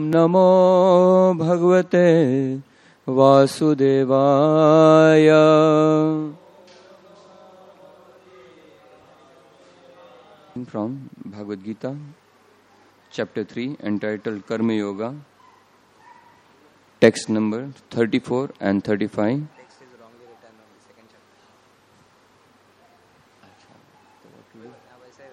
नमो भगवते वासुदेवाय। From Bhagavad Gita, chapter 3, entitled Karma Yoga, text number 34 and 35. Text is wrongly written on the second chapter.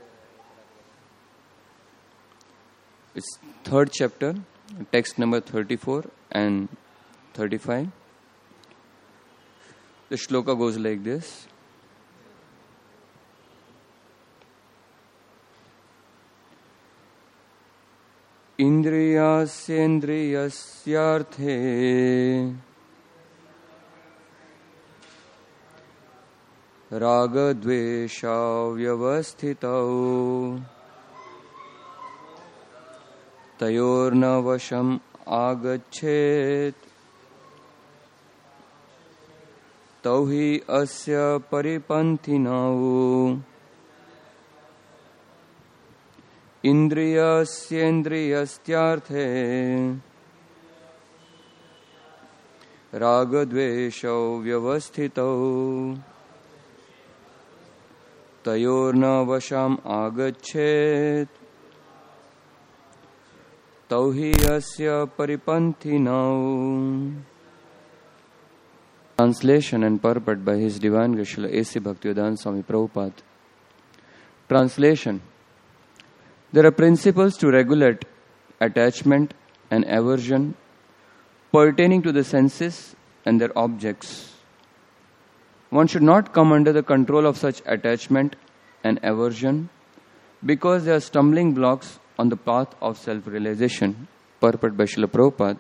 It's third chapter, text number 34 and 35. The shloka goes like this. Indriyasyendrayasyarthe ragadvesha vyavasthitau tayorna vasham agachet tauhi asya paripanthinau. Indriyasyendrayastyarthe ragadvesho vyavasthitau tayorna vasham agachet tauhi asya paripanthinau. Translation and purport by His Divine Grace Srila A.C. Bhaktivedanta Swami Prabhupada. Translation. There are principles to regulate attachment and aversion pertaining to the senses and their objects. One should not come under the control of such attachment and aversion because they are stumbling blocks on the path of self-realization. Purport by Srila Prabhupada.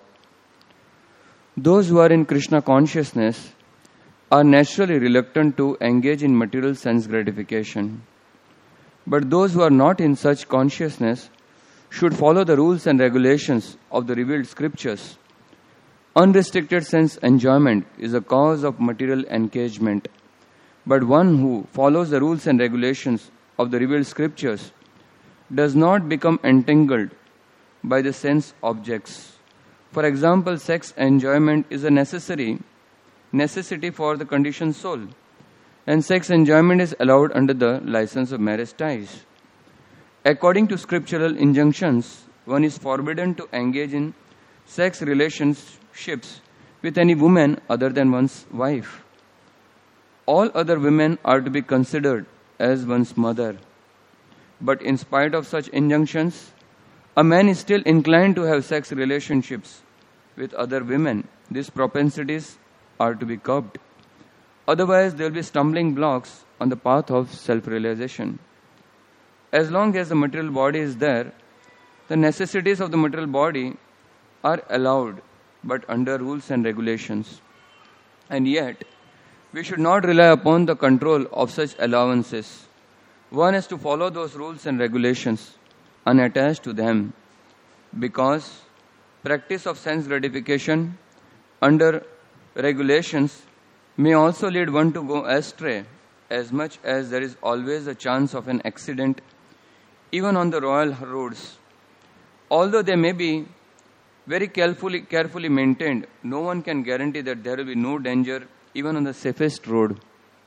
Those who are in Krishna consciousness are naturally reluctant to engage in material sense gratification. But those who are not in such consciousness should follow the rules and regulations of the revealed scriptures. Unrestricted sense enjoyment is a cause of material engagement. But one who follows the rules and regulations of the revealed scriptures does not become entangled by the sense objects. For example, sex enjoyment is a necessity for the conditioned soul. And sex enjoyment is allowed under the license of marriage ties. According to scriptural injunctions, one is forbidden to engage in sex relationships with any woman other than one's wife. All other women are to be considered as one's mother. But in spite of such injunctions, a man is still inclined to have sex relationships with other women. These propensities are to be curbed. Otherwise, there will be stumbling blocks on the path of self-realization. As long as the material body is there, the necessities of the material body are allowed, but under rules and regulations. And yet, we should not rely upon the control of such allowances. One has to follow those rules and regulations, unattached to them, because practice of sense gratification under regulations may also lead one to go astray, as much as there is always a chance of an accident, even on the royal roads. Although they may be very carefully maintained, no one can guarantee that there will be no danger even on the safest road.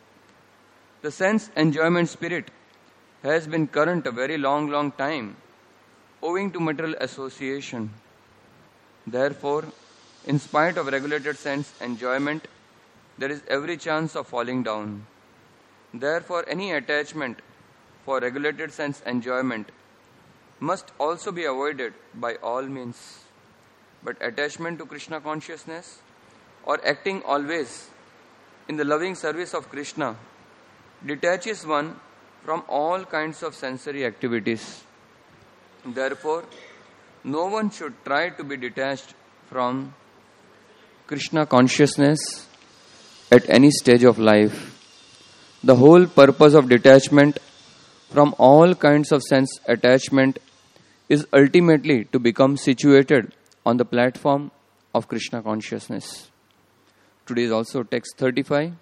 The sense enjoyment spirit has been current a very long time, owing to material association. Therefore, in spite of regulated sense enjoyment, there is every chance of falling down. Therefore, any attachment for regulated sense enjoyment must also be avoided by all means. But attachment to Krishna consciousness or acting always in the loving service of Krishna detaches one from all kinds of sensory activities. Therefore, no one should try to be detached from Krishna consciousness at any stage of life. The whole purpose of detachment from all kinds of sense attachment is ultimately to become situated on the platform of Krishna consciousness. Today is also text 35.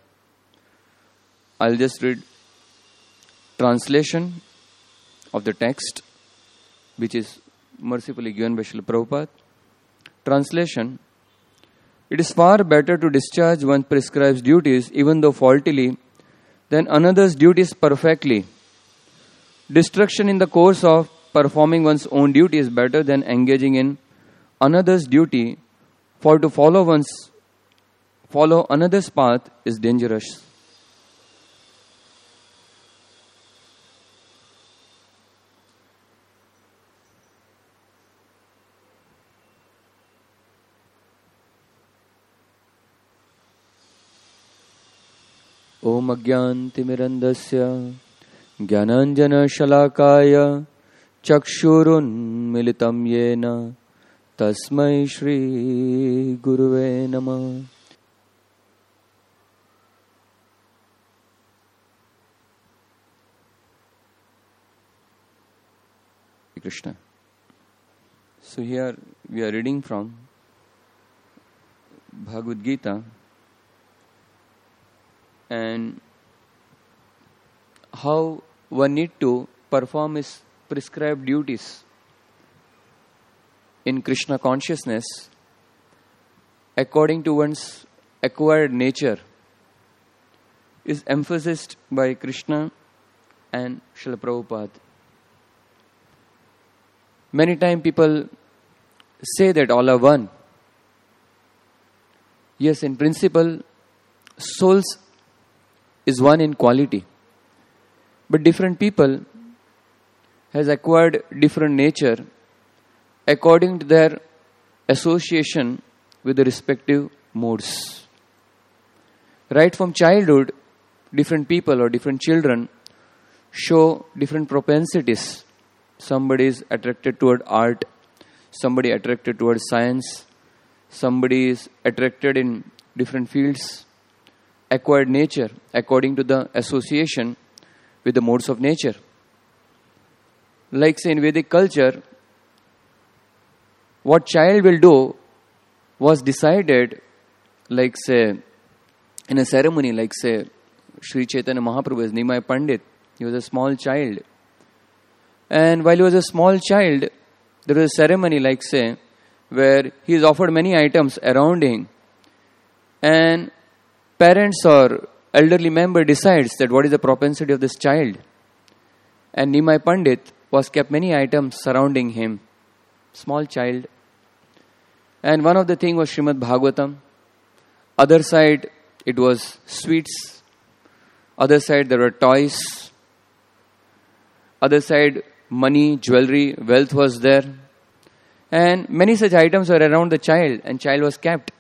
I'll just read translation of the text, which is mercifully given by Srila Prabhupada. Translation: it is far better to discharge one's prescribed duties, even though faultily, than another's duties perfectly. Destruction in the course of performing one's own duty is better than engaging in another's duty, for to follow another's path is dangerous. Om Agyantimirandasya Jnananjana Chakshurunmilitam Yena Tasmai Shri Guruve Namah. Krishna. So here we are reading from Bhagavad Gita, and how one need to perform his prescribed duties in Krishna consciousness according to one's acquired nature is emphasized by Krishna and Srila Prabhupada. Many times people say that all are one. Yes, in principle, souls is one in quality. But different people has acquired different nature according to their association with the respective modes. Right from childhood, different people or different children show different propensities. Somebody is attracted toward art, somebody attracted toward science, somebody is attracted in different fields. Acquired nature according to the association with the modes of nature. Like say in Vedic culture, what child will do was decided, like say in a ceremony, like say Sri Chaitanya Mahaprabhu is Nimai Pandit. He was a small child, and while he was a small child, there was a ceremony, like say, where he is offered many items around him, and parents or elderly member decides that what is the propensity of this child. And Nimai Pandit was kept many items surrounding him. Small child. And one of the thing was Srimad Bhagavatam. Other side it was sweets. Other side there were toys. Other side money, jewelry, wealth was there. And many such items were around the child, and child was kept.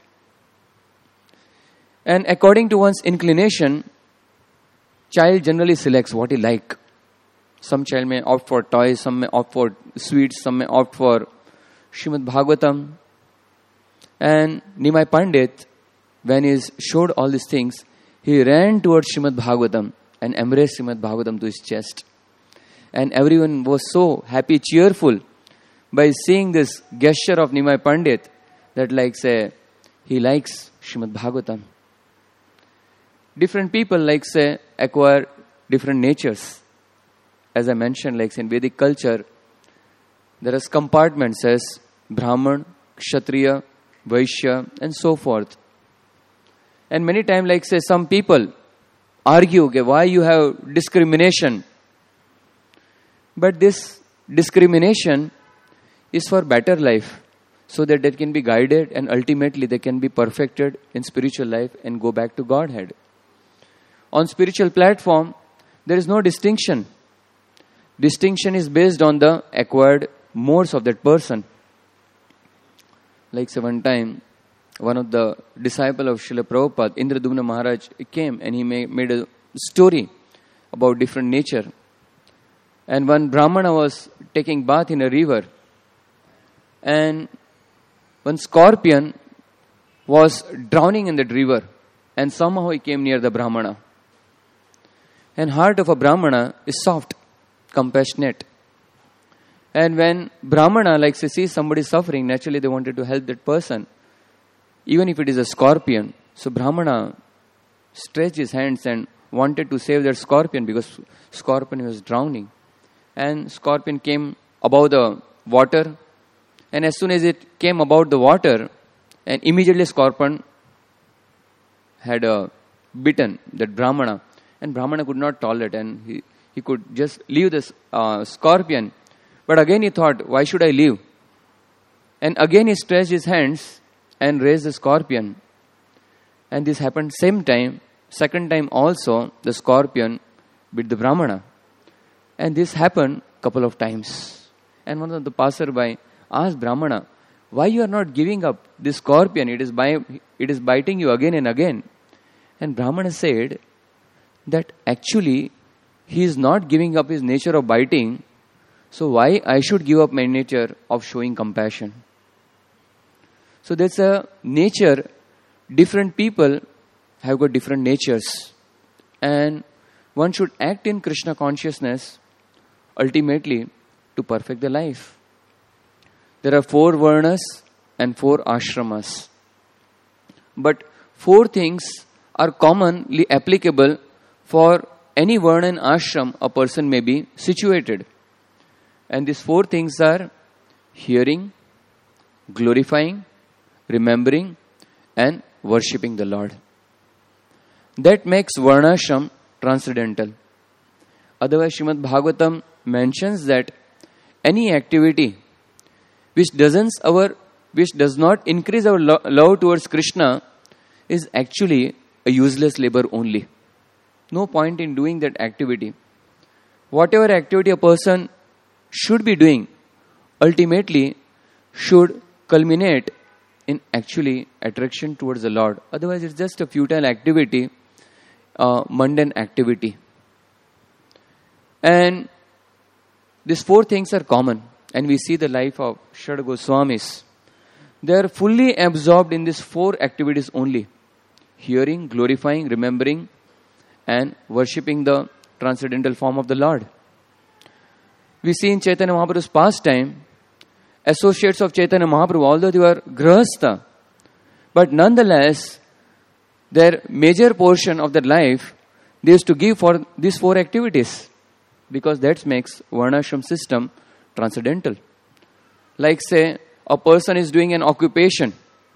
And according to one's inclination, child generally selects what he like. Some child may opt for toys, some may opt for sweets, some may opt for Srimad Bhagavatam. And Nimai Pandit, when he showed all these things, he ran towards Srimad Bhagavatam and embraced Srimad Bhagavatam to his chest. And everyone was so happy, cheerful by seeing this gesture of Nimai Pandit that like say, he likes Srimad Bhagavatam. Different people, like say, acquire different natures. As I mentioned, like say in Vedic culture, there is compartments as Brahman, Kshatriya, Vaishya, and so forth. And many times, like say, some people argue, okay, why you have discrimination? But this discrimination is for better life, so that they can be guided and ultimately they can be perfected in spiritual life and go back to Godhead. On spiritual platform, there is no distinction. Distinction is based on the acquired modes of that person. Like say one time, one of the disciple of Srila Prabhupada, Indradumna Maharaj, came and he made a story about different nature. And one Brahmana was taking bath in a river, and one scorpion was drowning in that river, and somehow he came near the Brahmana. And heart of a Brahmana is soft, compassionate. And when Brahmana, like say, sees somebody suffering, naturally they wanted to help that person, even if it is a scorpion. So Brahmana stretched his hands and wanted to save that scorpion, because scorpion was drowning. And scorpion came above the water, And as soon as it came about the water, and immediately scorpion had bitten that Brahmana. And Brahmana could not tolerate, and he could just leave this scorpion. But again he thought, why should I leave? And again he stretched his hands and raised the scorpion. And this happened same time. Second time also, the scorpion bit the Brahmana. And this happened couple of times. And one of the passerby asked Brahmana, why you are not giving up this scorpion? It is biting you again and again. And Brahmana said that actually he is not giving up his nature of biting. So why I should give up my nature of showing compassion? So that's a nature. Different people have got different natures. And one should act in Krishna consciousness ultimately to perfect the life. There are 4 varnas and 4 ashramas. But 4 things are commonly applicable for any varna and ashram a person may be situated. And these 4 things are hearing, glorifying, remembering, and worshipping the Lord. That makes varnashram transcendental. Otherwise, Srimad Bhagavatam mentions that any activity which does not increase our love towards Krishna is actually a useless labor only. No point in doing that activity. Whatever activity a person should be doing, ultimately should culminate in actually attraction towards the Lord. Otherwise, it's just a futile activity, mundane activity. And these 4 things are common. And we see the life of Shad Goswamis. They are fully absorbed in these 4 activities only. Hearing, glorifying, remembering, and worshipping the transcendental form of the Lord. We see in Chaitanya Mahaprabhu's pastime, associates of Chaitanya Mahaprabhu, although they were grahastha, but nonetheless, their major portion of their life, they used to give for these 4 activities. Because that makes varnashram system transcendental. Like say, a person is doing an occupation.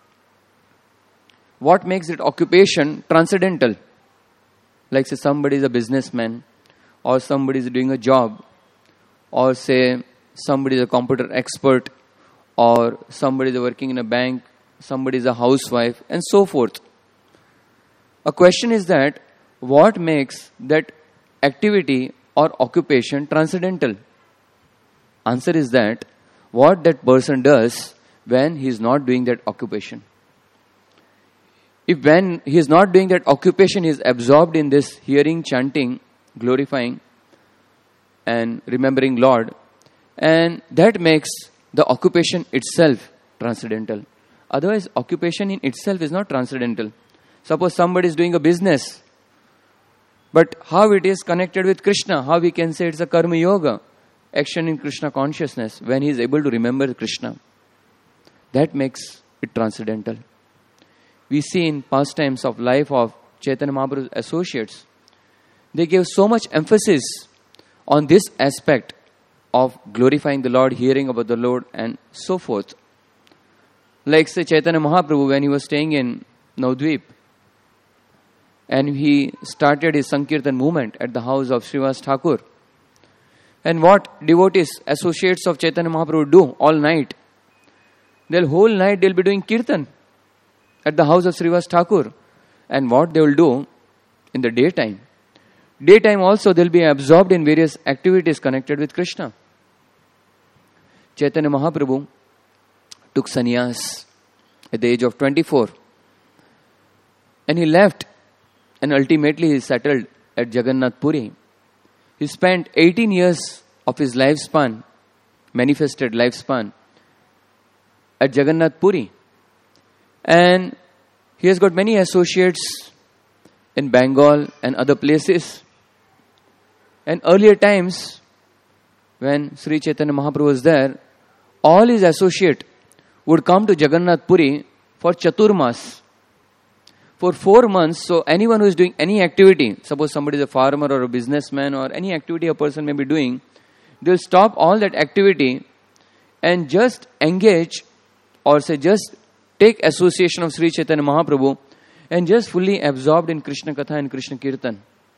What makes it occupation transcendental? Like say somebody is a businessman, or somebody is doing a job, or say somebody is a computer expert, or somebody is working in a bank, somebody is a housewife, and so forth. A question is that, what makes that activity or occupation transcendental? Answer is that, what that person does when he is not doing that occupation. If when he is not doing that occupation, he is absorbed in this hearing, chanting, glorifying, and remembering Lord, and that makes the occupation itself transcendental. Otherwise, occupation in itself is not transcendental. Suppose somebody is doing a business, but how it is connected with Krishna, how we can say it's a karma yoga, action in Krishna consciousness, when he is able to remember Krishna. That makes it transcendental. We see in pastimes of life of Chaitanya Mahaprabhu's associates, they gave so much emphasis on this aspect of glorifying the Lord, hearing about the Lord, and so forth. Like say Chaitanya Mahaprabhu, when he was staying in Navadvip, and he started his Sankirtan movement at the house of Srivas Thakur. And what devotees, associates of Chaitanya Mahaprabhu do all night? The whole night they'll be doing Kirtan at the house of Srivas Thakur. And what they will do in the daytime? Daytime also they'll be absorbed in various activities connected with Krishna. Chaitanya Mahaprabhu took sannyas at the age of 24. And he left, and ultimately he settled at Jagannath Puri. He spent 18 years of his lifespan, manifested lifespan, at Jagannath Puri. And he has got many associates in Bengal and other places. And earlier times, when Sri Chaitanya Mahaprabhu was there, all his associates would come to Jagannath Puri for Chaturmas. For 4 months, so anyone who is doing any activity, suppose somebody is a farmer or a businessman or any activity a person may be doing, they will stop all that activity and just engage or say just take association of Sri Chaitanya Mahaprabhu and just fully absorbed in Krishna Katha and Krishna Kirtan.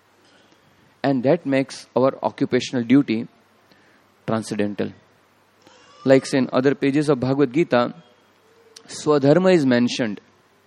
And that makes our occupational duty transcendental. Like say in other pages of Bhagavad Gita, Swadharma is mentioned.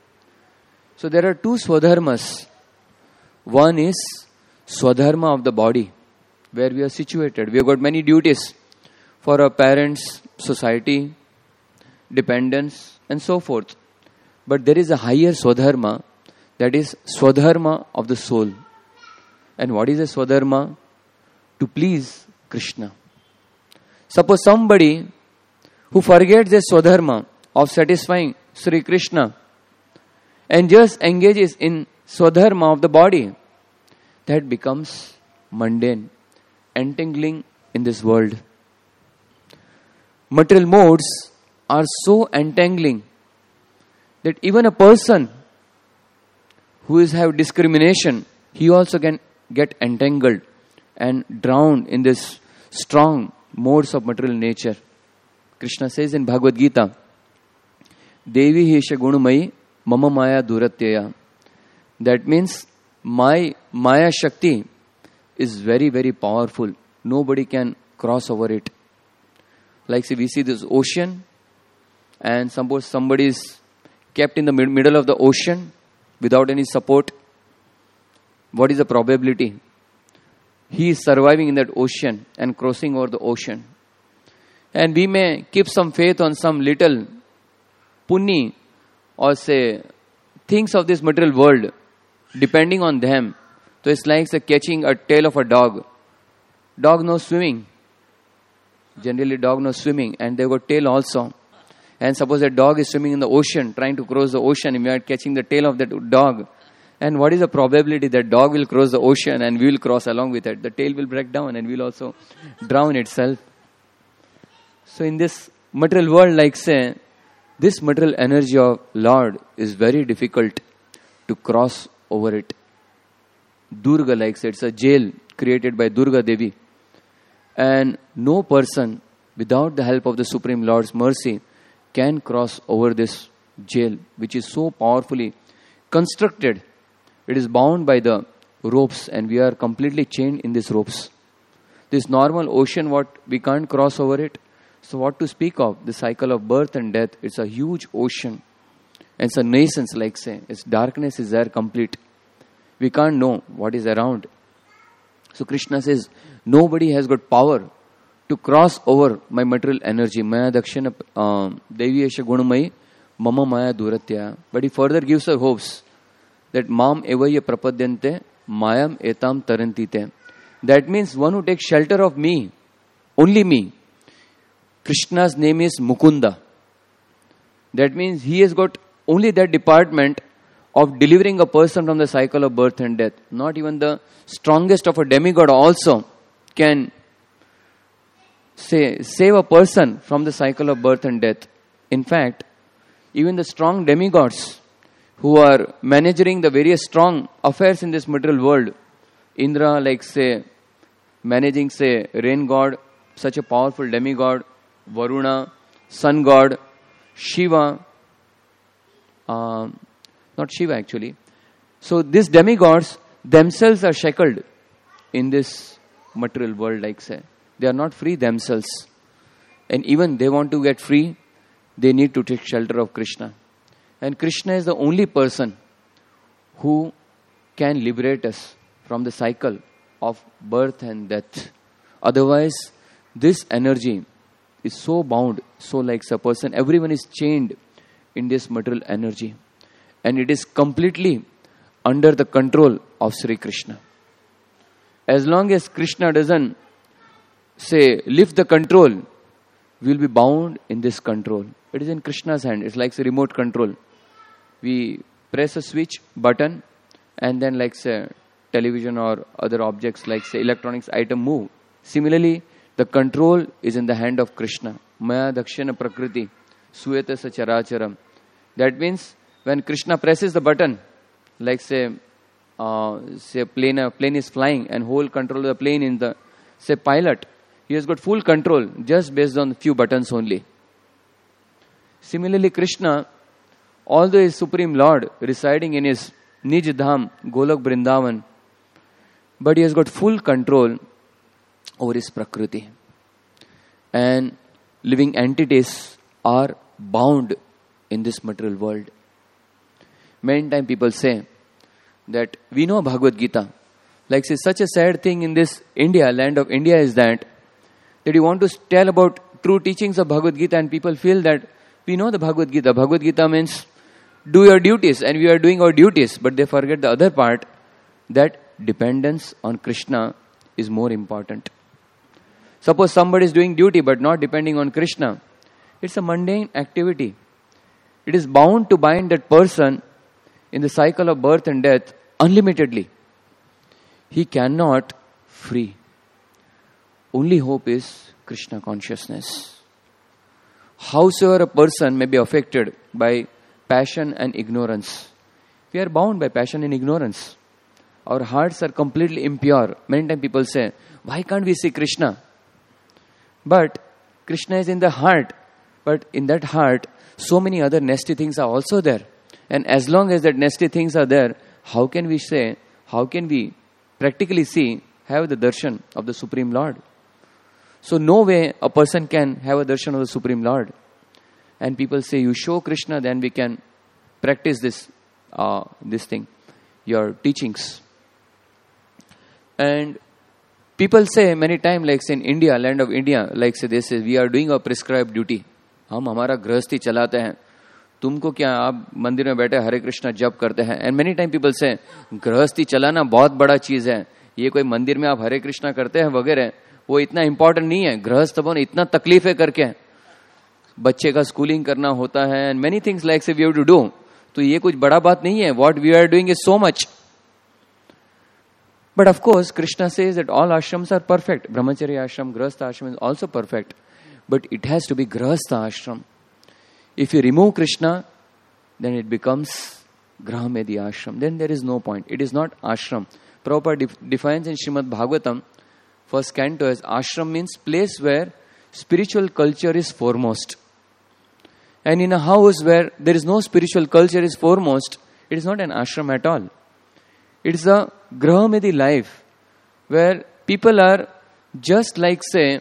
So there are two Swadharmas. One is Swadharma of the body, where we are situated. We have got many duties for our parents, society, dependents, and so forth. But there is a higher Swadharma, that is Swadharma of the soul. And what is a Swadharma? To please Krishna. Suppose somebody who forgets the Swadharma of satisfying Sri Krishna and just engages in Swadharma of the body, that becomes mundane, entangling in this world. Material modes are so entangling that even a person who is have discrimination, he also can get entangled and drowned in this strong modes of material nature. Krishna says in Bhagavad Gita, Devi Hesha Gunamayi Mama Maya Duratyaya. That means my Maya Shakti is very, very powerful. Nobody can cross over it. Like say we see this ocean, and suppose somebody is kept in the middle of the ocean without any support. What is the probability? He is surviving in that ocean and crossing over the ocean. And we may keep some faith on some little punni or say things of this material world, depending on them. So it's like say, catching a tail of a dog. Dog knows swimming. Generally dog knows swimming and they've got tail also. And suppose a dog is swimming in the ocean, trying to cross the ocean, and we are catching the tail of that dog. And what is the probability that dog will cross the ocean and we will cross along with it? The tail will break down and we will also drown itself. So in this material world, like say, this material energy of Lord is very difficult to cross over it. Durga, like say, it's a jail created by Durga Devi. And no person, without the help of the Supreme Lord's mercy, can cross over this jail, which is so powerfully constructed. It is bound by the ropes and we are completely chained in these ropes. This normal ocean, what we can't cross over it. So what to speak of? The cycle of birth and death. It's a huge ocean. And it's a nascence, like say. Its darkness is there complete. We can't know what is around. So Krishna says, nobody has got power to cross over my material energy. Maya dakshina devi esha gunamayi mama maya duratya. But he further gives her hopes that mam evaya prapadyante mayam etam tarantite. That means one who takes shelter of me, only me. Krishna's name is Mukunda. That means he has got only that department of delivering a person from the cycle of birth and death. Not even the strongest of a demigod also can save a person from the cycle of birth and death. In fact, even the strong demigods who are managing the various strong affairs in this material world, Indra, like say, managing say, rain god, such a powerful demigod, Varuna, sun god, Shiva, not Shiva actually. So these demigods themselves are shackled in this material world, like say. They are not free themselves. And even they want to get free, they need to take shelter of Krishna. And Krishna is the only person who can liberate us from the cycle of birth and death. Otherwise, this energy is so bound, so like a person, everyone is chained in this material energy. And it is completely under the control of Sri Krishna. As long as Krishna doesn't lift the control, we will be bound in this control. It is in Krishna's hand. It's like a remote control. We press a switch button and then like say television or other objects like say electronics item move. Similarly, the control is in the hand of Krishna. Maya dakshina prakriti suyata sacharacharam. That means when Krishna presses the button, like say a plane is flying and whole control of the plane in the pilot, He has got full control just based on a few buttons only. Similarly, Krishna, although he is Supreme Lord residing in his Nij Dham, Golok Vrindavan, but he has got full control over his Prakriti. And living entities are bound in this material world. Many times people say that we know Bhagavad Gita. Like say, such a sad thing in this India, land of India, is that you want to tell about true teachings of Bhagavad Gita and people feel that we know the Bhagavad Gita. Bhagavad Gita means do your duties and we are doing our duties. But they forget the other part, that dependence on Krishna is more important. Suppose somebody is doing duty but not depending on Krishna. It's a mundane activity. It is bound to bind that person in the cycle of birth and death unlimitedly. He cannot free. Only hope is Krishna consciousness. Howsoever a person may be affected by passion and ignorance, we are bound by passion and ignorance. Our hearts are completely impure. Many times people say, why can't we see Krishna? But Krishna is in the heart. But in that heart, so many other nasty things are also there. And as long as that nasty things are there, how can we practically see, have the darshan of the Supreme Lord? So no way a person can have a darshan of the Supreme Lord. And people say, you show Krishna, then we can practice this thing, your teachings. And people say many times, like say in India, land of India, like say they say, we are doing our prescribed duty. हम हमारा गृहस्थी चलाते हैं. तुमको क्या, आप मंदिर में बैठे हरे कृष्णा जप करते हैं. एंड मेनी टाइम पीपल से गृहस्थी चलाना बहुत बड़ा चीज है. ये कोई मंदिर में आप हरे कृष्णा करते हैं वगैरह, वो इतना इंपॉर्टेंट नहीं है. गृहस्थ बनो, इतना तकलीफ है करके, बच्चे का स्कूलिंग करना होता है and many things like say we have to do. तो ये कुछ बड़ा बात नहीं है. What we are doing is so much. But of course, Krishna says that all ashrams are perfect. Brahmacharya ashram, Grahastha ashram is also perfect. But it has to be Grahastha ashram. If you remove Krishna, then it becomes Grahamedi ashram. Then there is no point. It is not ashram. Prabhupada defines in Srimad Bhagavatam, first canto, as ashram means place where spiritual culture is foremost. And in a house where there is no spiritual culture is foremost, it is not an ashram at all. It is a Grahamedi life where people are just like say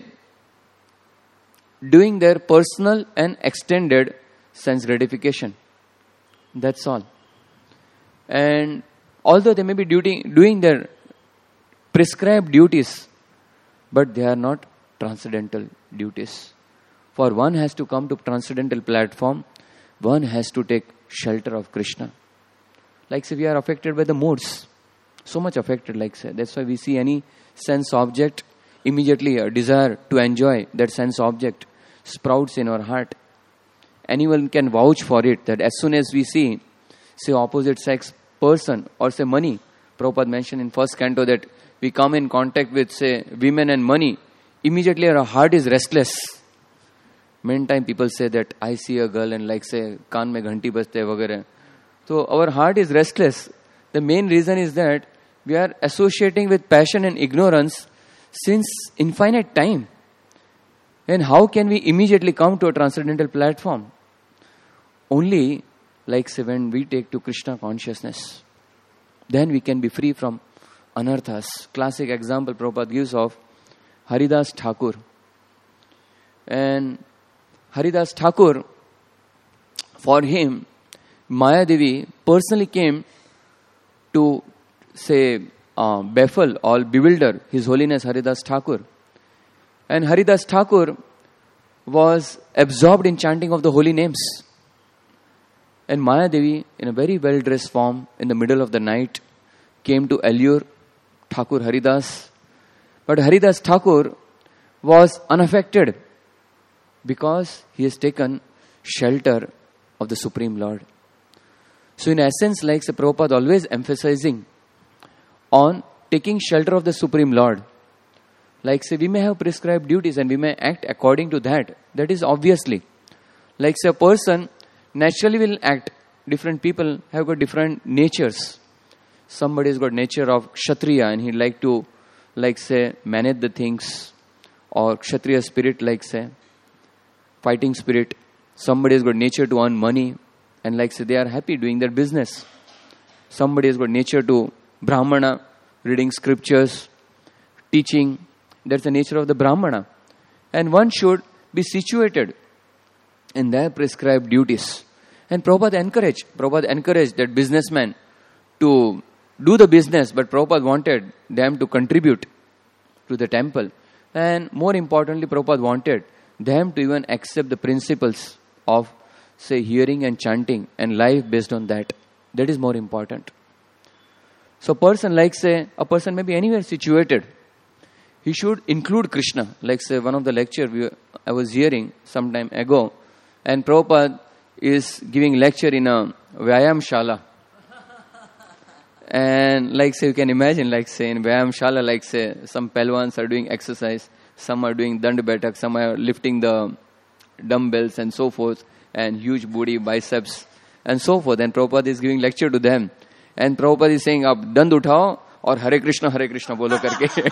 doing their personal and extended sense gratification. That's all. And although they may be doing their prescribed duties, but they are not transcendental duties. For one has to come to transcendental platform, one has to take shelter of Krishna. Like say we are affected by the moods. So much affected, like say. That's why we see any sense object, immediately a desire to enjoy that sense object sprouts in our heart. Anyone can vouch for it that as soon as we see, say, opposite sex person or say money, Prabhupada mentioned in first canto that we come in contact with say women and money, immediately our heart is restless. Many times people say that I see a girl and like say kaan mein ghanti baste vagare. So our heart is restless. The main reason is that we are associating with passion and ignorance since infinite time. And how can we immediately come to a transcendental platform? Only like say when we take to Krishna consciousness, then we can be free from anarthas. Classic example Prabhupada gives of Haridas Thakur. And Haridas Thakur, for him, Maya Devi personally came to say baffle or bewilder His Holiness Haridas Thakur. And Haridas Thakur was absorbed in chanting of the holy names. And Maya Devi, in a very well-dressed form, in the middle of the night, came to allure Thakur Haridas. But Haridas Thakur was unaffected because he has taken shelter of the Supreme Lord. So in essence, like Sri Prabhupada always emphasizing on taking shelter of the Supreme Lord. Like say we may have prescribed duties and we may act according to that. That is obviously. Like say a person naturally will act. Different people have got different natures. Somebody has got nature of Kshatriya and he'd like to like say manage the things. or Kshatriya spirit, like say, fighting spirit. Somebody has got nature to earn money, and like say, they are happy doing their business. Somebody has got nature to Brahmana, reading scriptures, teaching. That's the nature of the Brahmana. And one should be situated in their prescribed duties. And Prabhupada encouraged that businessman to do the business, but Prabhupada wanted them to contribute to the temple. And more importantly, Prabhupada wanted them to even accept the principles of, say, hearing and chanting and life based on that. That is more important. So a person may be anywhere situated. He should include Krishna. Like say, one of the lecture I was hearing some time ago, and Prabhupada is giving lecture in a Vyayam Shala. And like say, you can imagine, like say, in Vyayam Shala, like say, some Pelwans are doing exercise, some are doing Dand Baitak, some are lifting the dumbbells and so forth, and huge booty, biceps, and so forth. And Prabhupada is giving lecture to them. And Prabhupada is saying, "Ab dand uthao aur Hare Krishna bolo karke."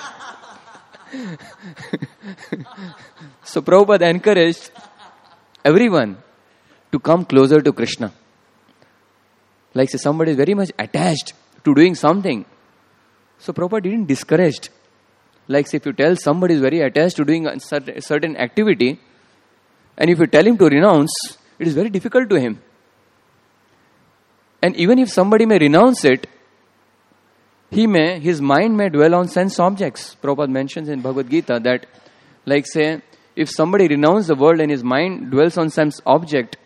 So Prabhupada encouraged everyone to come closer to Krishna. Like say, somebody is very much attached to doing something. So Prabhupada didn't discourage. Like say, if you tell somebody is very attached to doing a certain activity, and if you tell him to renounce, it is very difficult to him. And even if somebody may renounce it, his mind may dwell on sense objects. Prabhupada mentions in Bhagavad Gita that, like say, if somebody renounces the world and his mind dwells on sense object,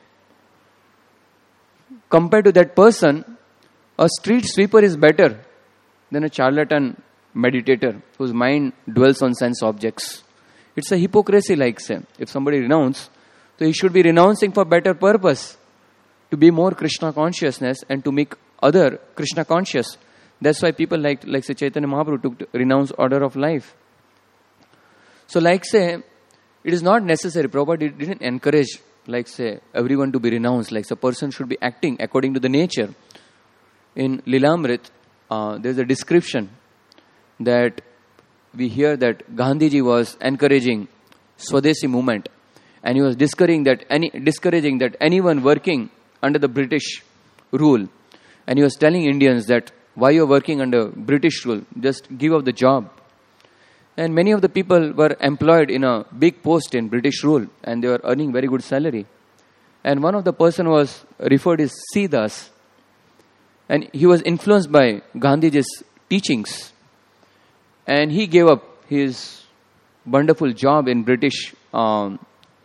compared to that person, a street sweeper is better than a charlatan meditator whose mind dwells on sense objects. It's a hypocrisy, like say. If somebody renounces, so he should be renouncing for better purpose, to be more Krishna consciousness and to make other Krishna conscious. That's why people like say Chaitanya Mahaprabhu took to renounce order of life. So like say, it is not necessary. Prabhupada didn't encourage, like say, everyone to be renounced. Like, a person should be acting according to the nature. In Lilamrit, there's a description that we hear that Gandhiji was encouraging Swadeshi movement, and he was discouraging that anyone working under the British rule, and he was telling Indians that why you're working under British rule, just give up the job. And many of the people were employed in a big post in British rule, and they were earning very good salary. And one of the person was referred as Sidas, and he was influenced by Gandhiji's teachings, and he gave up his wonderful job in British rule,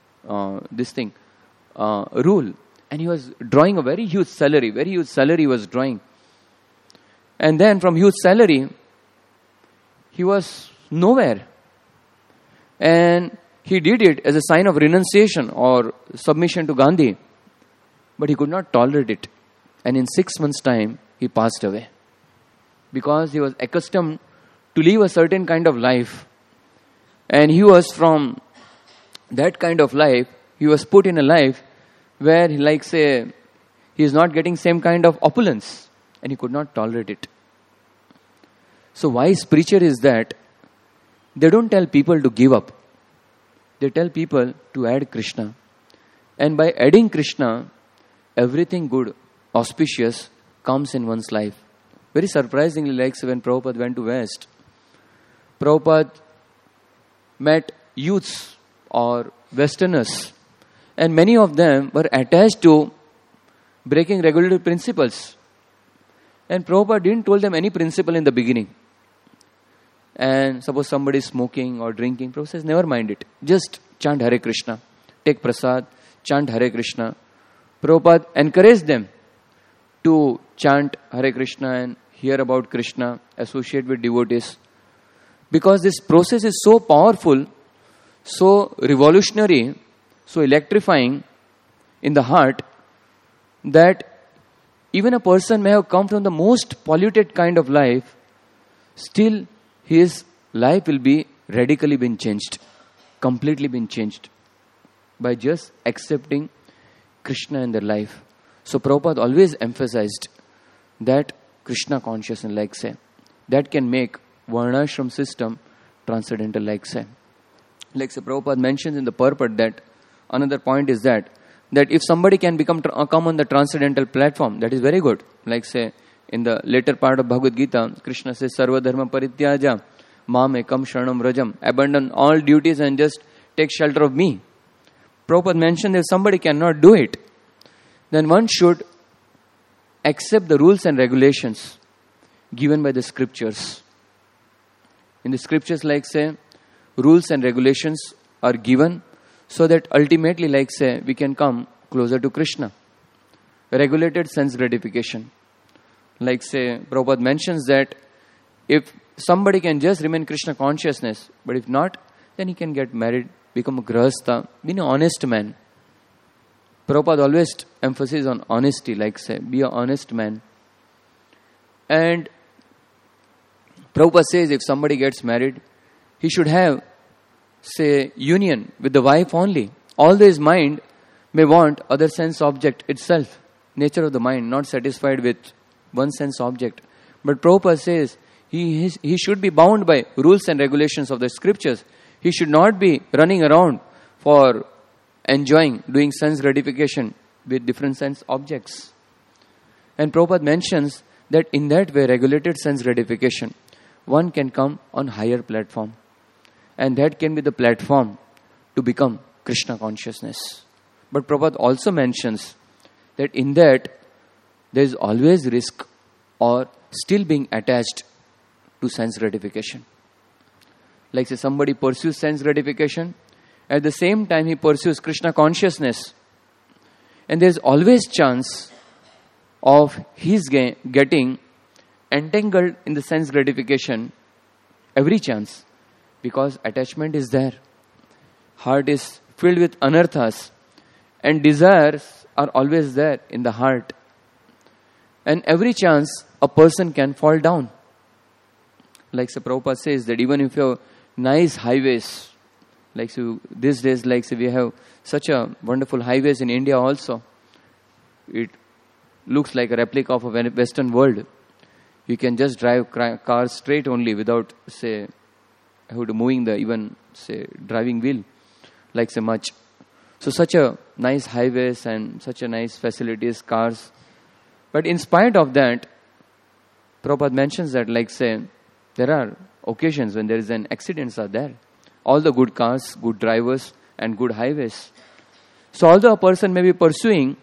and he was drawing a very huge salary he was drawing. And then from huge salary, he was nowhere. And he did it as a sign of renunciation or submission to Gandhi. But he could not tolerate it. And in 6 months' time, he passed away. Because he was accustomed to live a certain kind of life. And he was from that kind of life, he was put in a life where, like say, he is not getting same kind of opulence. And he could not tolerate it. So wise preacher is that they don't tell people to give up. They tell people to add Krishna. And by adding Krishna, everything good, auspicious comes in one's life. Very surprisingly, like when Prabhupada went to West, Prabhupada met youths or Westerners, and many of them were attached to breaking regulatory principles. And Prabhupada didn't tell them any principle in the beginning. And suppose somebody is smoking or drinking, Prabhupada says, never mind it. Just chant Hare Krishna. Take prasad, chant Hare Krishna. Prabhupada encouraged them to chant Hare Krishna and hear about Krishna, associate with devotees. Because this process is so powerful, so revolutionary, so electrifying in the heart, that even a person may have come from the most polluted kind of life, still his life will be radically been changed, completely been changed by just accepting Krishna in their life. So Prabhupada always emphasized that Krishna consciousness, like say, that can make Varnashram system transcendental, like say. Like say Prabhupada mentions in the purport that another point is that if somebody can come on the transcendental platform, that is very good. Like say in the later part of Bhagavad Gita, Krishna says, Sarva dharma parityaja, mam ekam sharanam rajam, abandon all duties and just take shelter of me. Prabhupada mentioned if somebody cannot do it, then one should accept the rules and regulations given by the scriptures. In the scriptures, like say, rules and regulations are given so that ultimately, like say, we can come closer to Krishna. Regulated sense gratification. Like say, Prabhupada mentions that if somebody can just remain Krishna consciousness, but if not, then he can get married, become a grahastha, be an honest man. Prabhupada always emphasizes on honesty, like say, be an honest man. And Prabhupada says if somebody gets married, he should have, say, union with the wife only. Although his mind may want other sense object itself, nature of the mind, not satisfied with one sense object. But Prabhupada says he should be bound by rules and regulations of the scriptures. He should not be running around for enjoying, doing sense gratification with different sense objects. And Prabhupada mentions that in that way, regulated sense gratification, one can come on higher platform. And that can be the platform to become Krishna consciousness. But Prabhupada also mentions that in that, there is always risk or still being attached to sense gratification. Like say somebody pursues sense gratification, at the same time he pursues Krishna consciousness. And there is always chance of his getting entangled in the sense gratification, every chance, because attachment is there. Heart is filled with anarthas and desires are always there in the heart. And every chance a person can fall down. Like Sri Prabhupada says that even if you have nice highways, like so these days, like say we have such a wonderful highways in India also. It looks like a replica of a Western world. You can just drive cars straight only without, say, moving the even, say, driving wheel, like say much. So such a nice highways and such a nice facilities, cars. But in spite of that, Prabhupada mentions that, like say, there are occasions when there is an accidents are there. All the good cars, good drivers and good highways. So although a person may be pursuing,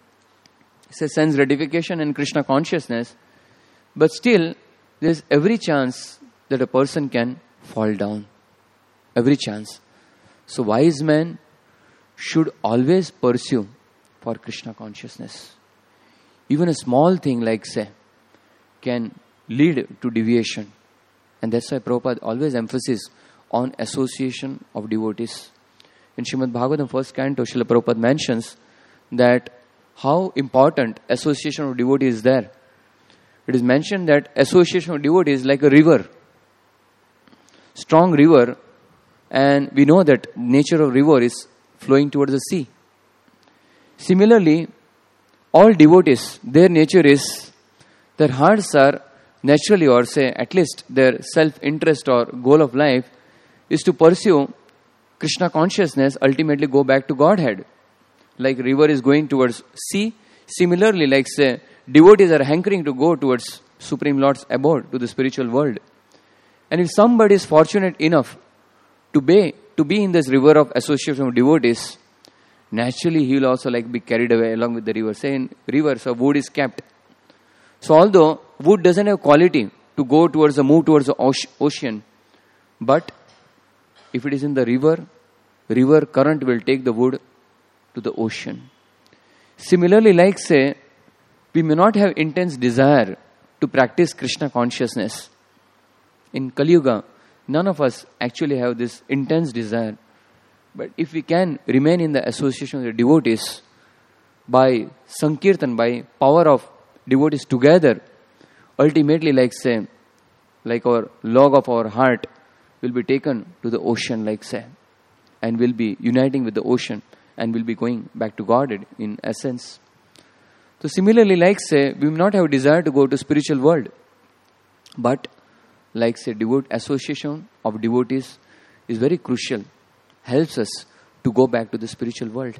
say, sense gratification and Krishna consciousness, but still there is every chance that a person can fall down. Every chance. So wise man should always pursue for Krishna consciousness. Even a small thing like say can lead to deviation. And that's why Prabhupada always emphasizes on association of devotees. In Srimad Bhagavatam, first canto, Srila Prabhupada mentions that how important association of devotees is there. It is mentioned that association of devotees is like a river. Strong river, and we know that nature of river is flowing towards the sea. Similarly, all devotees, their nature is, their hearts are naturally, or say at least their self-interest or goal of life is to pursue Krishna consciousness, ultimately go back to Godhead. Like river is going towards sea. Similarly, like say, devotees are hankering to go towards Supreme Lord's abode, to the spiritual world. And if somebody is fortunate enough to be in this river of association of devotees, naturally he will also like be carried away along with the river. Say in river, so wood is kept. So although wood doesn't have quality to go towards move towards the ocean, but if it is in the river current will take the wood to the ocean. Similarly, like say, we may not have intense desire to practice Krishna consciousness. In Kali Yuga, none of us actually have this intense desire. But if we can remain in the association of the devotees, by Sankirtan, by power of devotees together, ultimately, like say, like our log of our heart will be taken to the ocean, like say, and will be uniting with the ocean and will be going back to God in essence. So similarly, like say, we may not have desire to go to spiritual world, but like say, association of devotees is very crucial helps us to go back to the spiritual world.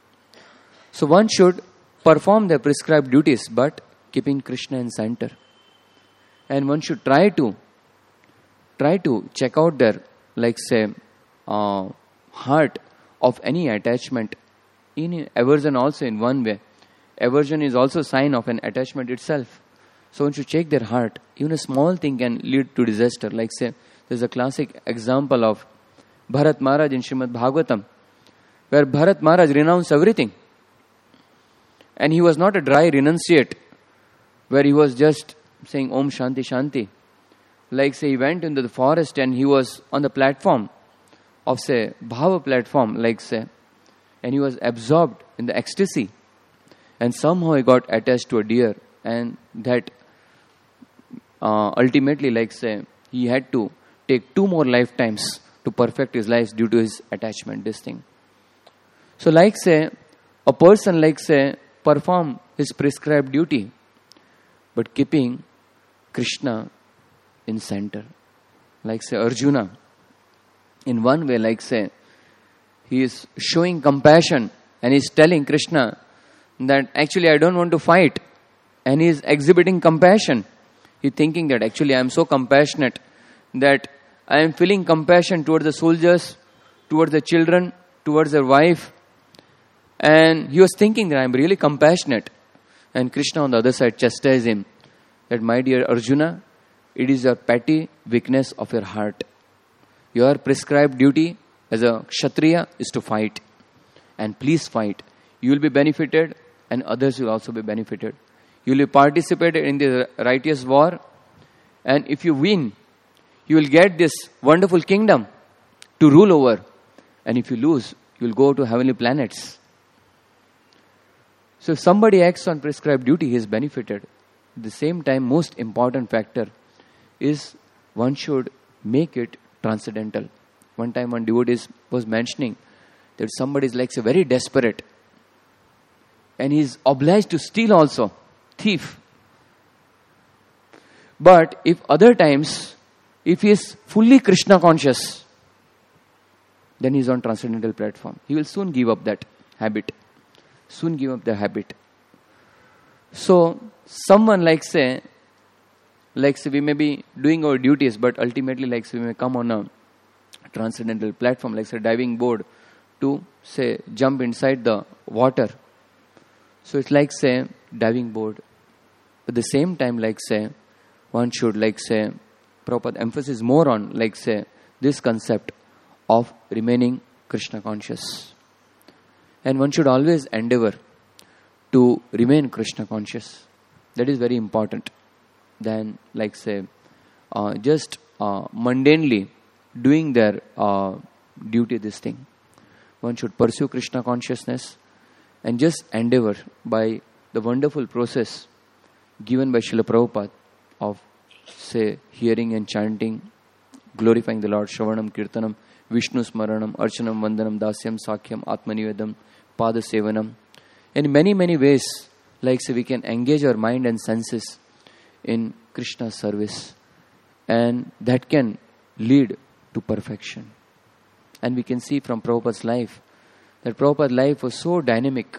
So one should perform their prescribed duties, but keeping Krishna in center. And one should try to check out their, like say, heart of any attachment. In aversion also in one way. Aversion is also a sign of an attachment itself. So one should check their heart. Even a small thing can lead to disaster. Like say, there's a classic example of Bharat Maharaj in Srimad Bhagavatam, where Bharat Maharaj renounced everything. And he was not a dry renunciate, where he was just saying Om Shanti Shanti. Like say, he went into the forest and he was on the platform of say, Bhava platform, like say, and he was absorbed in the ecstasy. And somehow he got attached to a deer, and that ultimately, like say, he had to take 2 more lifetimes to perfect his life due to his attachment, this thing. So like say, a person like say, perform his prescribed duty, but keeping Krishna in center. Like say, Arjuna, in one way, like say, he is showing compassion and he is telling Krishna that actually I don't want to fight. And he is exhibiting compassion. He is thinking that actually I am so compassionate that I am feeling compassion towards the soldiers, towards the children, towards their wife. And he was thinking that I am really compassionate. And Krishna on the other side chastised him that, my dear Arjuna, it is your petty weakness of your heart. Your prescribed duty as a Kshatriya is to fight. And please fight. You will be benefited and others will also be benefited. You will participate in the righteous war. And if you win, you will get this wonderful kingdom to rule over. And if you lose, you will go to heavenly planets. So if somebody acts on prescribed duty, he is benefited. At the same time, most important factor is one should make it transcendental. One time one devotee was mentioning that somebody is like say very desperate and he is obliged to steal also, thief. But if other times, if he is fully Krishna conscious, then he is on transcendental platform. He will soon give up that habit. Soon give up the habit. So, someone like say we may be doing our duties, but ultimately like say we may come on a transcendental platform, like say diving board, to say jump inside the water. So it's like say diving board. At the same time, like say one should like say Prabhupada emphasis more on like say this concept of remaining Krishna conscious. And one should always endeavor to remain Krishna conscious. That is very important. Than like say just mundanely doing their duty, this thing. One should pursue Krishna consciousness and just endeavor by the wonderful process given by Srila Prabhupada of say hearing and chanting, glorifying the Lord, Shravanam, Kirtanam, Vishnu Smaranam, Archanam, Vandanam, Dasyam, Sakhyam, Atmanivedam, Pada Sevanam. In many, many ways, like say we can engage our mind and senses in Krishna's service, and that can lead to perfection. And we can see from Prabhupada's life that Prabhupada's life was so dynamic,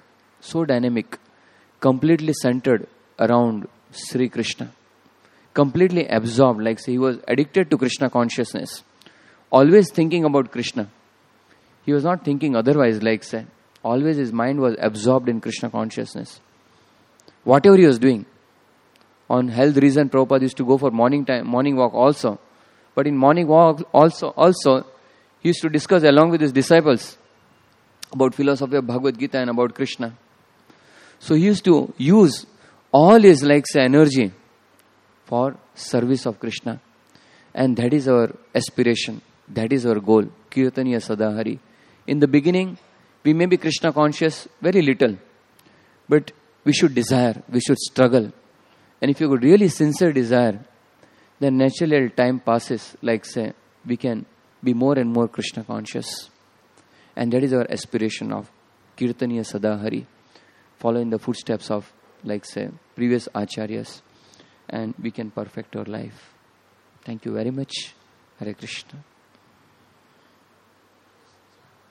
completely centered around Sri Krishna, completely absorbed, like say he was addicted to Krishna consciousness, always thinking about Krishna. He was not thinking otherwise, like say, always his mind was absorbed in Krishna consciousness. Whatever he was doing, on health reason, Prabhupada used to go for morning walk also. But in morning walk also, he used to discuss along with his disciples about philosophy of Bhagavad Gita and about Krishna. So he used to use all his like say energy for service of Krishna. And that is our aspiration. That is our goal. Kirtaniya Sadahari. In the beginning, we may be Krishna conscious very little. But we should desire, we should struggle. And if you could really sincere desire, then naturally as time passes, like say, we can be more and more Krishna conscious. And that is our aspiration of Kirtaniya Sadahari, following the footsteps of, like say, previous acharyas, and we can perfect our life. Thank you very much. Hare Krishna.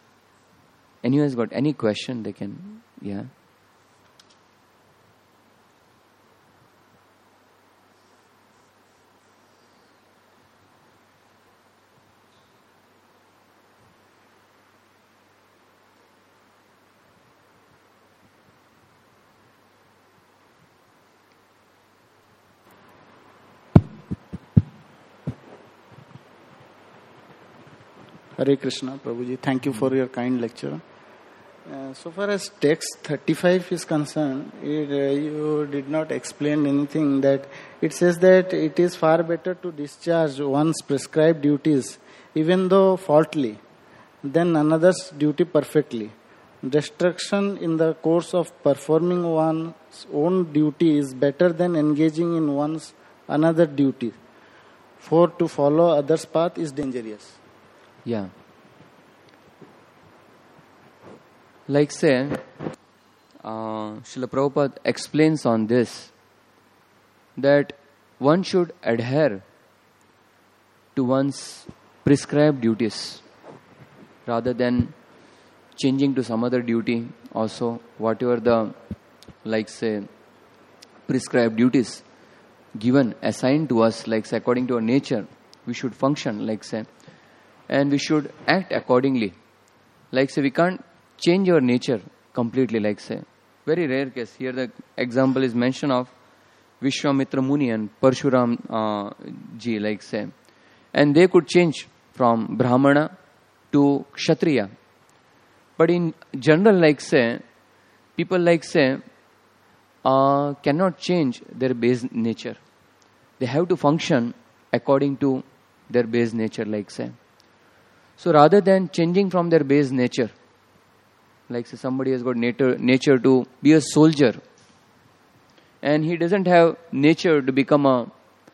anyone has got any question, they can, yeah. Hare Krishna, Prabhuji. Thank you for your kind lecture. So far as text 35 is concerned, you did not explain anything. That it says that it is far better to discharge one's prescribed duties, even though faultily, than another's duty perfectly. Destruction in the course of performing one's own duty is better than engaging in one's another duty. For to follow others' path is dangerous. Yeah. Like say, Srila Prabhupada explains on this that one should adhere to one's prescribed duties rather than changing to some other duty also, whatever the, like say, prescribed duties given, assigned to us, like say, according to our nature, we should function, like say, and we should act accordingly. Like say, we can't change our nature completely, like say. Very rare case. Here the example is mentioned of Vishwamitra Muni and Parshuram ji, like say. And they could change from Brahmana to Kshatriya. But in general, like say, people like say, cannot change their base nature. They have to function according to their base nature, like say. So rather than changing from their base nature, like say somebody has got nature to be a soldier, and he doesn't have nature to become a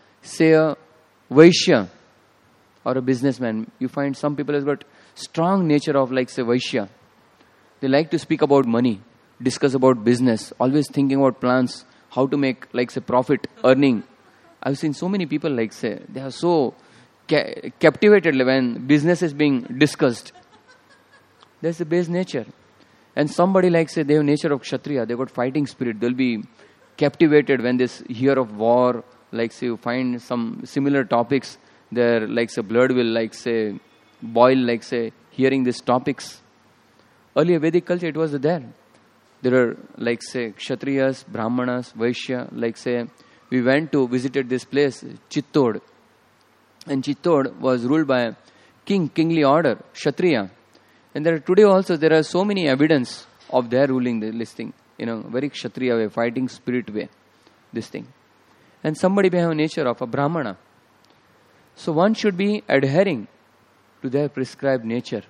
Vaishya or a businessman. You find some people has got strong nature of like say Vaishya. They like to speak about money, discuss about business, always thinking about plans, how to make like say profit, earning. I've seen so many people like say, they are so captivated when business is being discussed. That's the base nature. And somebody like say they have nature of Kshatriya, they got fighting spirit. They'll be captivated when they hear of war. Like say you find some similar topics, their like say blood will like say boil, like say hearing these topics. Earlier Vedic culture it was there. There are like say Kshatriyas, Brahmanas, Vaishya. Like say we went to visited this place Chittod. And Chittod was ruled by kingly order, Kshatriya. And today also there are so many evidence of their ruling this thing, very Kshatriya way, fighting spirit way, this thing. And somebody may have nature of a Brahmana. So one should be adhering to their prescribed nature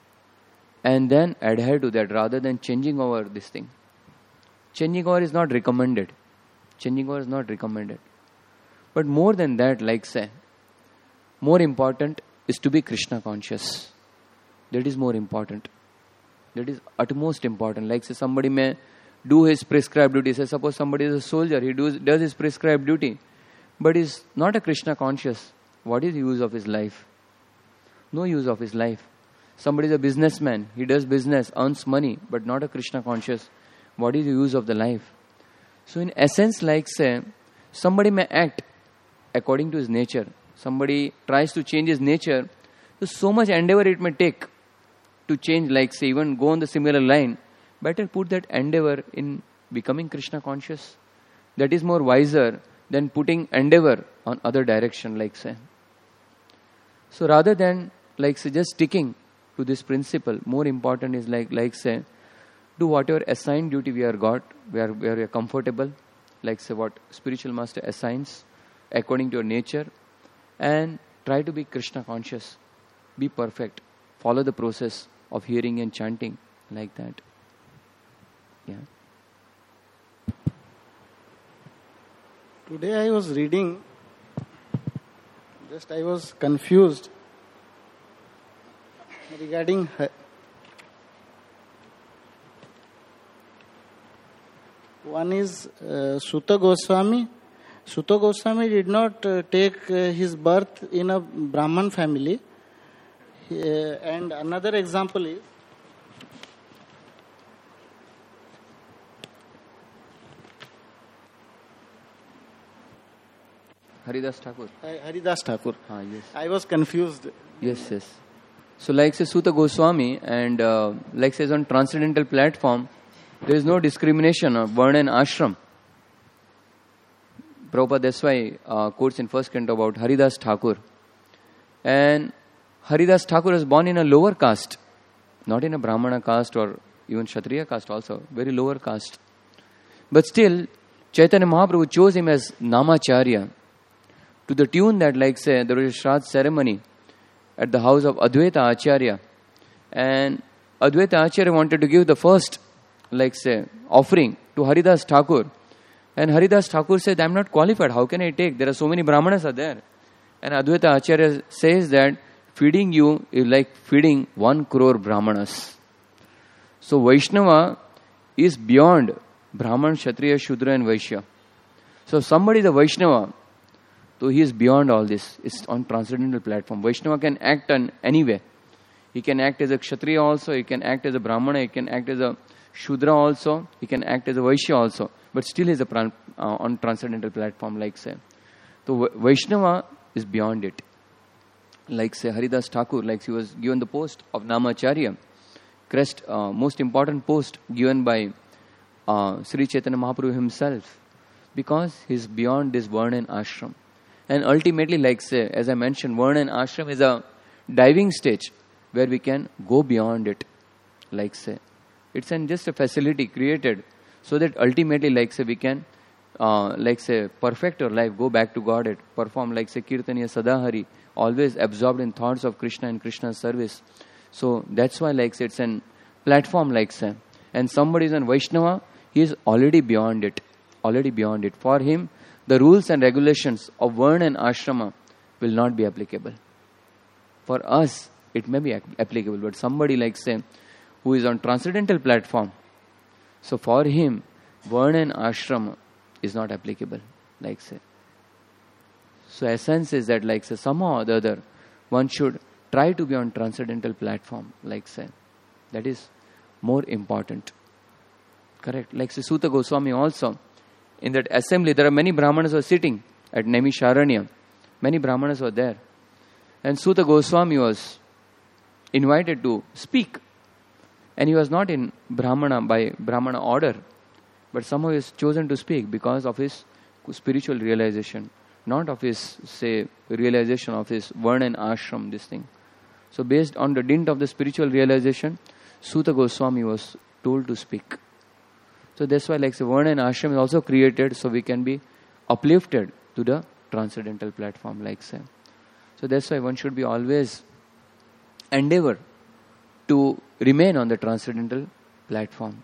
and then adhere to that rather than changing over this thing. Changing over is not recommended. Changing over is not recommended. But more than that, like say, more important is to be Krishna conscious. That is more important. That is utmost important. Like say somebody may do his prescribed duty. Say suppose somebody is a soldier, he does his prescribed duty, but is not a Krishna conscious. What is the use of his life? No use of his life. Somebody is a businessman, he does business, earns money, but not a Krishna conscious. What is the use of the life? So in essence, like say, somebody may act according to his nature. Somebody tries to change his nature, so much endeavor it may take to change, like say even go on the similar line. Better put that endeavor in becoming Krishna conscious. That is more wiser than putting endeavor on other direction, like say. So rather than like say just sticking to this principle, more important is like say, do whatever assigned duty we are got, where we are comfortable, like say what spiritual master assigns according to your nature, and try to be Krishna conscious. Be perfect. Follow the process of hearing and chanting like that. Yeah. Today I was reading, I was confused regarding one is Sutta Goswami. Sutta Goswami did not take his birth in a Brahman family. And another example is Haridas Thakur. Haridas Thakur. Yes. I was confused. Yes. So like say Suta Goswami and like says on transcendental platform, there is no discrimination of Varna and Ashram. Prabhupada that's why quotes in first canto about Haridas Thakur. And Haridas Thakur was born in a lower caste, not in a Brahmana caste or even Kshatriya caste also, very lower caste. But still, Chaitanya Mahaprabhu chose him as Namacharya to the tune that like say there was a Shraddh ceremony at the house of Advaita Acharya. And Advaita Acharya wanted to give the first like say offering to Haridas Thakur. And Haridas Thakur said, I am not qualified, how can I take? There are so many Brahmanas are there. And Advaita Acharya says that feeding you is like feeding 1 crore Brahmanas. So Vaishnava is beyond Brahman, Kshatriya, Shudra and Vaishya. So somebody is a Vaishnava, so he is beyond all this. It's on transcendental platform. Vaishnava can act on any way. He can act as a Kshatriya also, he can act as a Brahmana, he can act as a Shudra also, he can act as a Vaishya also. But still he is on transcendental platform like say. So Vaishnava is beyond it. Like say Haridas Thakur, like he was given the post of Namacharya, crest, most important post given by Sri Chaitanya Mahaprabhu himself, because he is beyond this Varna and Ashram. And ultimately, like say, as I mentioned, Varna and Ashram is a diving stage where we can go beyond it. Like say, it's just a facility created so that ultimately, like say, we can, like say, perfect our life, go back to Godhead, perform like say Kirtaniya Sadahari, always absorbed in thoughts of Krishna and Krishna's service. So that's why, like say, it's an platform, like say, and somebody is on Vaishnava, he is already beyond it. Already beyond it. For him, the rules and regulations of Varna and Ashrama will not be applicable. For us, it may be applicable, but somebody like say, who is on transcendental platform, so for him, Varna and Ashrama is not applicable, like say. So essence is that like say, somehow or the other, one should try to be on transcendental platform, like say. That is more important. Correct. Like say Suta Goswami also, in that assembly, there are many Brahmanas who are sitting at Naimisharanya. Many Brahmanas were there. And Suta Goswami was invited to speak. And he was not in Brahmana by Brahmana order, but somehow he was chosen to speak because of his spiritual realization, not of his, say, realization of his Varna and Ashram, this thing. So based on the dint of the spiritual realization, Suta Goswami was told to speak. So that's why like say Varna and Ashram is also created so we can be uplifted to the transcendental platform, like say. So that's why one should be always endeavor to remain on the transcendental platform.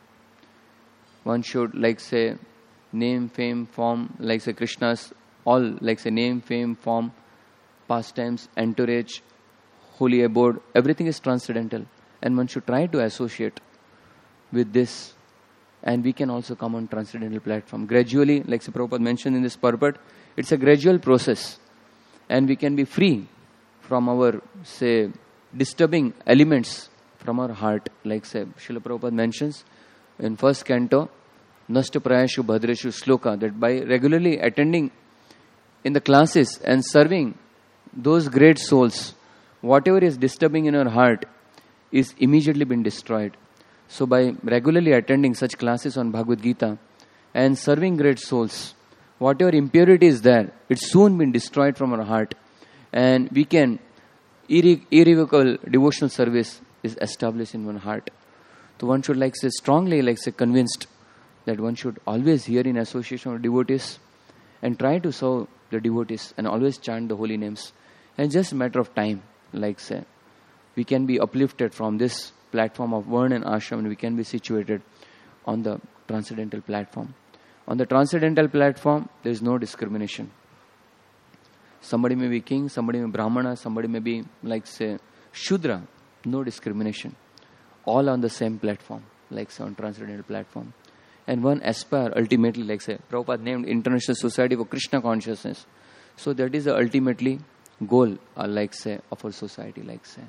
One should like say name, fame, form, like say Krishna's all, like say name, fame, form, pastimes, entourage, holy abode, everything is transcendental. And one should try to associate with this. And we can also come on transcendental platform. Gradually, like Sri Prabhupada mentioned in this purport, it's a gradual process. And we can be free from our, say, disturbing elements from our heart. Like say, Srila Prabhupada mentions in first canto, Nasta Prayashu Bhadreshu Sloka, that by regularly attending in the classes and serving those great souls, whatever is disturbing in our heart is immediately been destroyed. So by regularly attending such classes on Bhagavad Gita and serving great souls, whatever impurity is there, it's soon been destroyed from our heart. And we can, irrevocable devotional service is established in one heart. So one should like say strongly like say convinced that one should always hear in association with devotees and try to serve the devotees and always chant the holy names. And just a matter of time, like say, we can be uplifted from this platform of Varna and Ashram and we can be situated on the transcendental platform. On the transcendental platform, there is no discrimination. Somebody may be king, somebody may be Brahmana, somebody may be like say Shudra. No discrimination. All on the same platform, like say on transcendental platform. And one aspire ultimately, like say, Prabhupada named International Society for Krishna Consciousness. So that is the ultimately goal, like say, of our society, like say.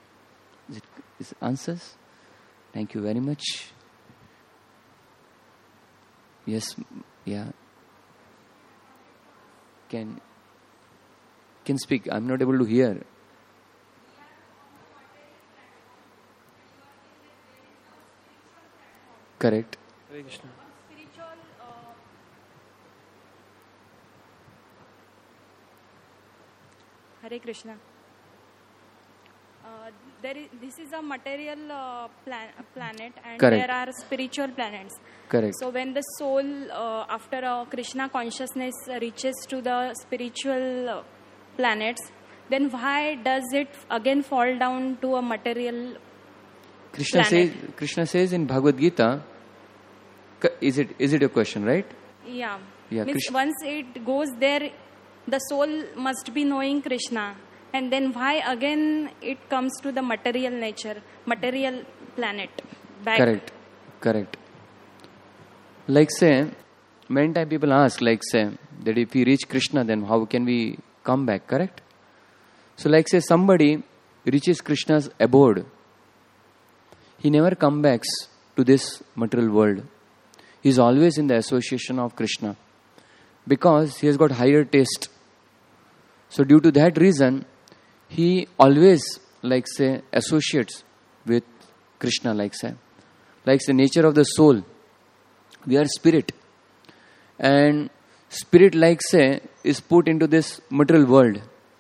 Is it answers? Thank you very much. Yes, yeah. can speak. I'm not able to hear. Correct. Hare Krishna. Spiritual. Hare Krishna. This is a material planet, and Correct. there are spiritual planets. Correct. So when the soul, after Krishna consciousness reaches to the spiritual planets, then why does it again fall down to a material planet? Krishna says in Bhagavad Gita, is it a question, right? Yeah. Yeah, Means Krishna- once it goes there, the soul must be knowing Krishna. And then why again it comes to the material nature, material planet? Back. Correct. Like say, many times people ask, like say, that if we reach Krishna, then how can we come back, correct? So like say, somebody reaches Krishna's abode. He never comes back to this material world. He is always in the association of Krishna. Because he has got higher taste. So due to that reason, he always, like say, associates with Krishna, like say. Like the nature of the soul. We are spirit. And spirit, like say, is put into this material world.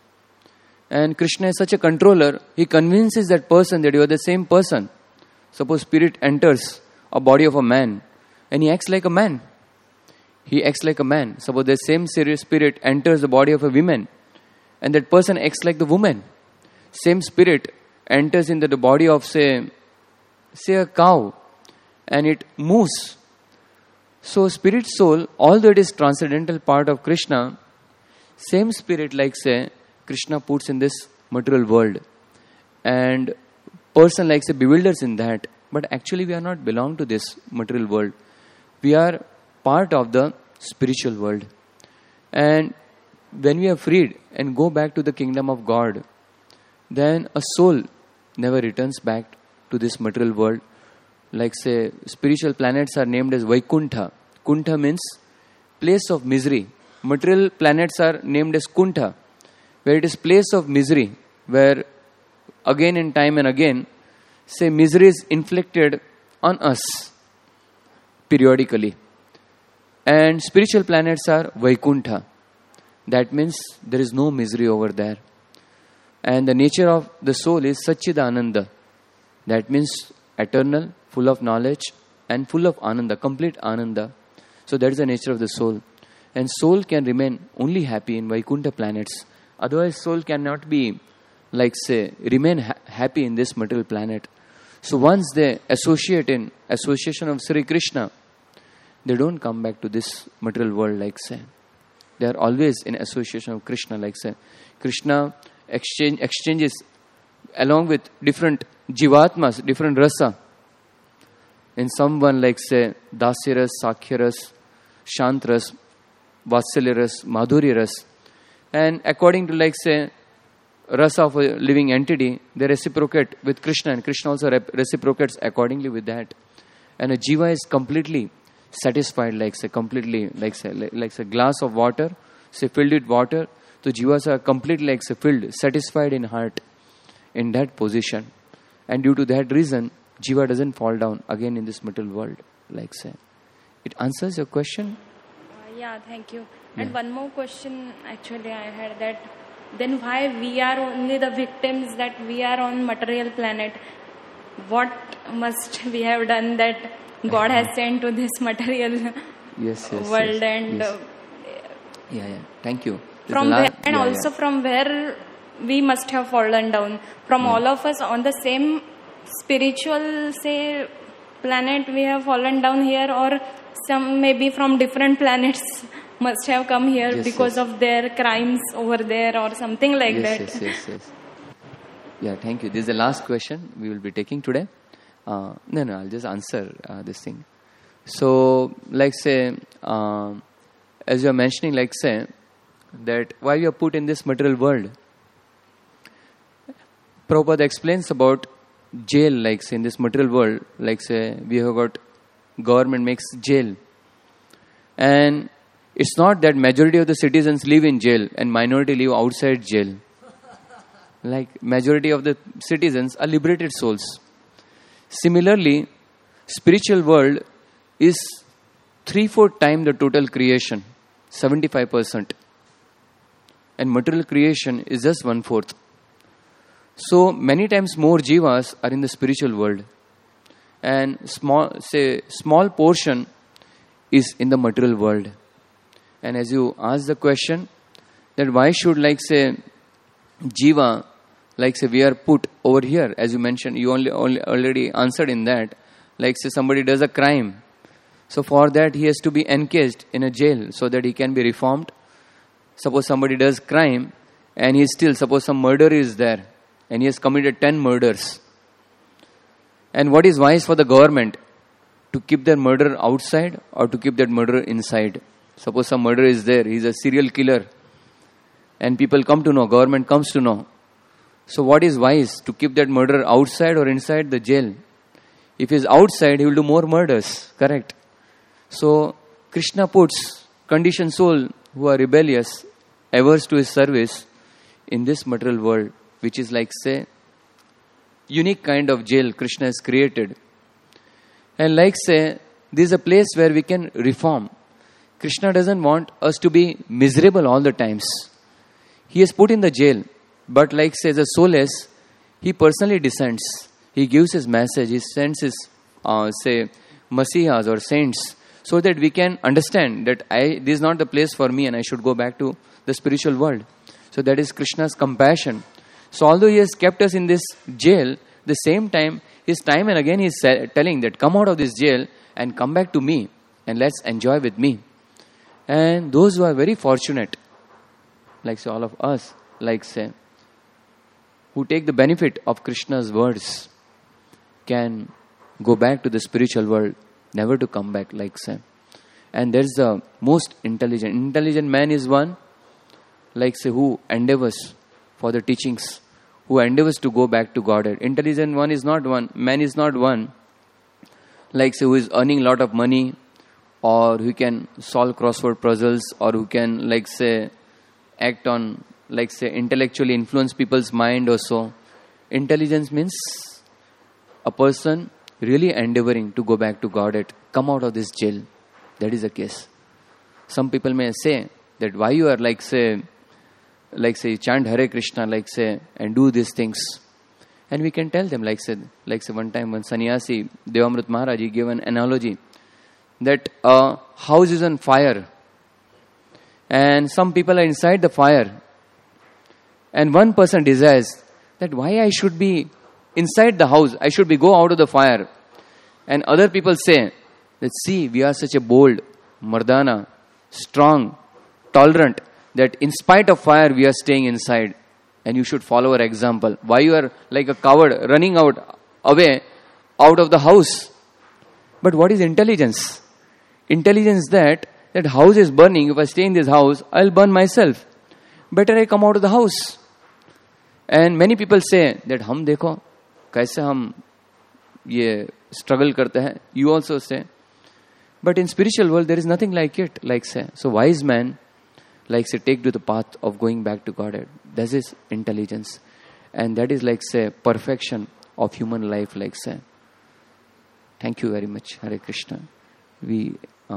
And Krishna is such a controller, he convinces that person that you are the same person. Suppose spirit enters a body of a man and he acts like a man. He acts like a man. Suppose the same serious spirit enters the body of a woman and that person acts like the woman. Same spirit enters into the body of say a cow and it moves. So spirit soul, although it is transcendental part of Krishna, same spirit like say Krishna puts in this material world. And person like say bewilders in that. But actually we are not belong to this material world. We are part of the spiritual world. And when we are freed and go back to the kingdom of God, then a soul never returns back to this material world. Like say, spiritual planets are named as Vaikuntha. Kuntha means place of misery. Material planets are named as Kuntha, where it is place of misery, where again and time and again, say misery is inflicted on us periodically. And spiritual planets are Vaikuntha. That means there is no misery over there. And the nature of the soul is Satchidananda. That means eternal, full of knowledge and full of Ananda, complete Ananda. So that is the nature of the soul. And soul can remain only happy in Vaikuntha planets. Otherwise soul cannot be, like say, remain happy in this material planet. So once they associate in association of Sri Krishna, they don't come back to this material world, like say. They are always in association of Krishna, like say. Krishna exchanges along with different jivatmas, different rasa. In someone like say Dasyaras, Sakhyaras, Shantras, Vatsalyaras, Madhuryaras. And according to like say rasa of a living entity, they reciprocate with Krishna and Krishna also reciprocates accordingly with that. And a jiva is completely satisfied, like say completely, like say glass of water, say filled with water. So jivas are completely like say filled, satisfied in heart, in that position. And due to that reason, jiva doesn't fall down again in this material world, like say. It answers your question? Yeah, thank you. And one more question actually I had, that then why we are only the victims, that we are on material planet? What must we have done that God has sent to this material Yes, world? And yes. Yeah. Thank you. from where, and also from where we must have fallen down. From all of us on the same spiritual, say, planet we have fallen down here, or some maybe from different planets must have come here because of their crimes over there or something like that. Yes. Yeah, thank you. This is the last question we will be taking today. No, I'll just answer this thing. So, like say, as you are mentioning, like say, that why we are put in this material world. Prabhupada explains about jail, like say, in this material world, like say, we have got government makes jail. And It's not that majority of the citizens live in jail and minority live outside jail. Like majority of the citizens are liberated souls. Similarly, spiritual world is 3/4 times the total creation, 75%. And material creation is just 1/4. So many times more jivas are in the spiritual world. And small portion is in the material world. And as you ask the question, that why should jiva, we are put over here, as you mentioned, you already answered in that. Somebody does a crime. So for that he has to be encased in a jail so that he can be reformed. Suppose somebody does crime and suppose some murder is there and he has committed 10 murders. And what is wise for the government? To keep that murder outside or to keep that murder inside? Suppose some murder is there, he is a serial killer and people come to know, government comes to know. So what is wise? To keep that murderer outside or inside the jail? If he is outside, he will do more murders. Correct. So Krishna puts conditioned soul who are rebellious, averse to his service in this material world, which is unique kind of jail Krishna has created. And this is a place where we can reform. Krishna doesn't want us to be miserable all the times. He is put in the jail. But the soulless, he personally descends. He gives his message. He sends his, Masihas or saints, so that we can understand that this is not the place for me and I should go back to the spiritual world. So that is Krishna's compassion. So although he has kept us in this jail, the same time, his time and again he is telling that come out of this jail and come back to me and let's enjoy with me. And those who are very fortunate, all of us, who take the benefit of Krishna's words, can go back to the spiritual world, never to come back, And there is the most intelligent. Intelligent man is one, who endeavors for the teachings, who endeavors to go back to Godhead. Intelligent one is not one, man is not one, who is earning a lot of money, or who can solve crossword puzzles, or who can, act on, intellectually influence people's mind or so. Intelligence means a person really endeavoring to go back to Godhead, come out of this jail. That is the case. Some people may say that why you are chant Hare Krishna, and do these things. And we can tell them, one time when sannyasi, Devamrit Maharaj, he gave an analogy that a house is on fire and some people are inside the fire. And one person desires that why I should be inside the house, I should be go out of the fire. And other people say that see, we are such a bold, mardana, strong, tolerant, that in spite of fire we are staying inside and you should follow our example. Why you are like a coward running away out of the house? But what is intelligence? Intelligence that house is burning. If I stay in this house, I'll burn myself. Better I come out of the house. And many people say that हम देखो कैसे हम ये struggle करते हैं. You also say. But in spiritual world there is nothing like it. So wise man take to the path of going back to Godhead. That is intelligence. And that is perfection of human life. Thank you very much. Hare Krishna. We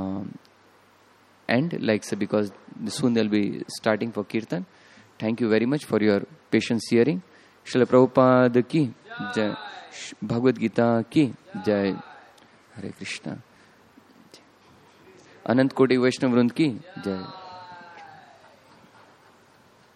end because soon they'll be starting for Kirtan. Thank you very much for your patience hearing. Srila Prabhupada ki jai. Bhagavad Gita ki jai. Hare Krishna. Anant Koti Vaishnav Vrund ki jai.